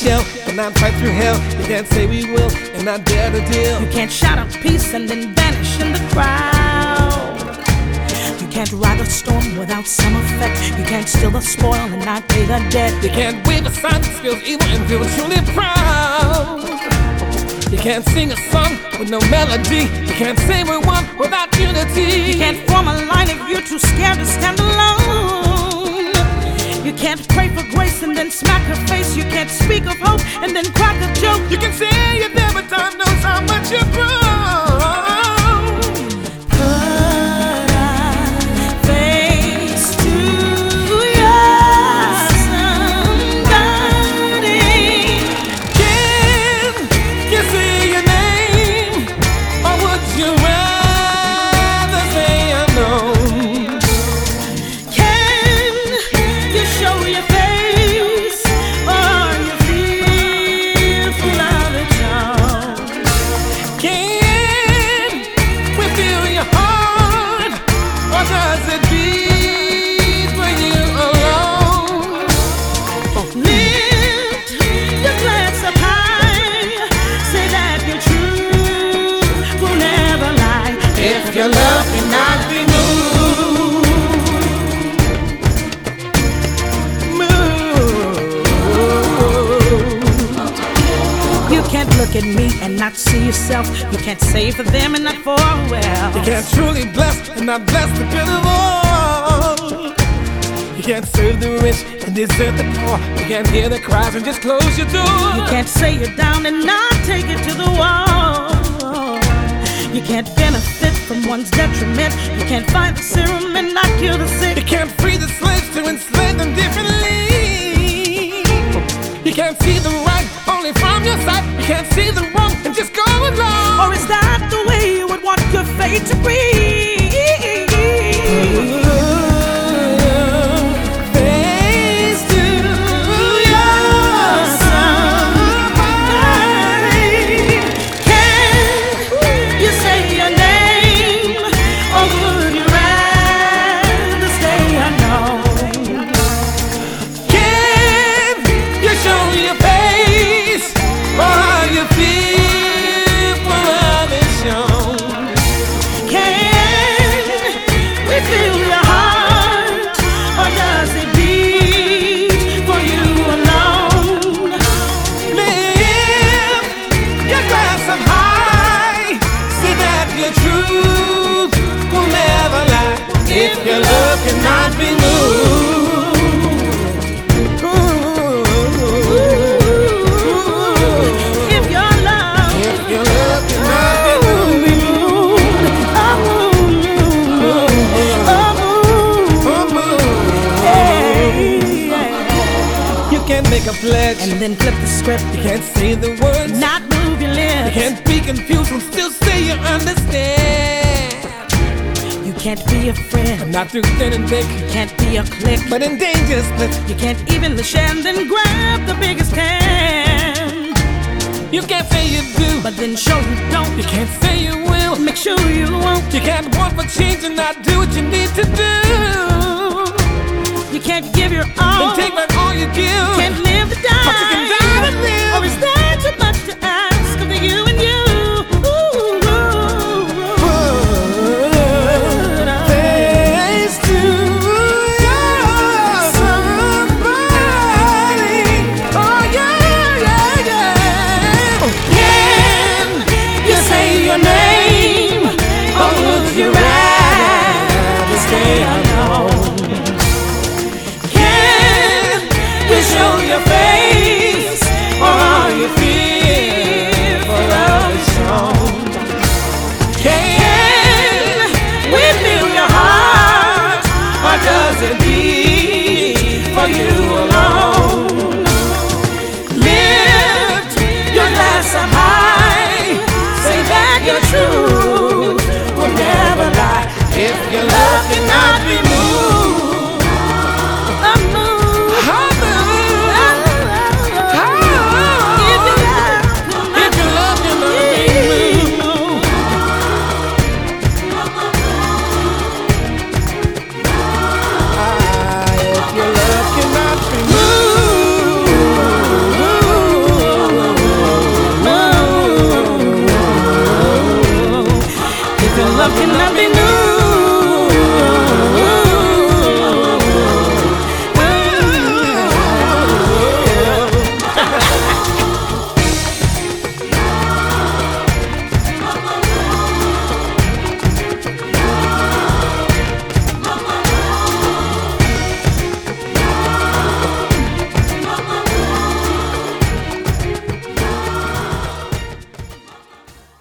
shell and not fight through hell. You can't say we will and not dare to deal. You can't shout out peace and then vanish in the crowd. You can't ride a storm without some effect. You can't steal the spoil and not pay the debt. You can't wave a sign that feels evil and feel truly proud. You can't sing a song with no melody. You can't say we want without unity. You can't form a line if you're too scared to stand alone. You can't pray for grace and then smack her face. You can't speak of hope and then crack a joke. You can say you never time knows how much you've grown. Put a face to your somebody. Can you say your name, or would you rather say unknown? Can you show your face, or you feel full of its own? Can we feel your heart, or does it beat for you alone? Lift your glass up high, say that your truth will never lie. If your love cannot be moved, You can't look at me and not see yourself. You can't say for them and not for well. you can't truly bless and not bless the pitiful. You can't serve the rich and desert the poor. You can't hear the cries and just close your door. You can't say you're down and not take it to the wall. You can't benefit from one's detriment. You can't find the serum and not cure the sick. You can't free the slaves to enslave them differently. You can't see the right only from your sight. You can't see the wrong and just go along. Or is that the way you would want your fate to be? Face to your somebody. Can you say your name, or would you rather stay unknown? Can you show your face, or you feel for others shown? Can we feel your heart, or does it beat for you alone? Lift your glass up high, say that your truth will never lie. If your love cannot be If your love cannot be You can't make a pledge and then flip the script, you can't say the words, not move your you lips. can't be confused and still say you understand. You can't be a friend, Not through thin and thick, you can't be a clique. but in danger split. You can't even share and then grab the biggest hand. You can't say you do, But then show you don't. you can't say you will. Make sure you won't. You can't want for change and not do what you need to do. You can't give your all. Then take back all you give. Can't live to die. But you can die to live. Or is that too much to ask of the you and you? Face to your somebody. Oh yeah, yeah, yeah. Can you say your name, or would you rather stay alone? Can you show your face, or are you fearful of its own? Can we feel your heart, or does it beat for you alone? Lift your glass up high, say that your truth will never lie. If your love cannot be somebody new.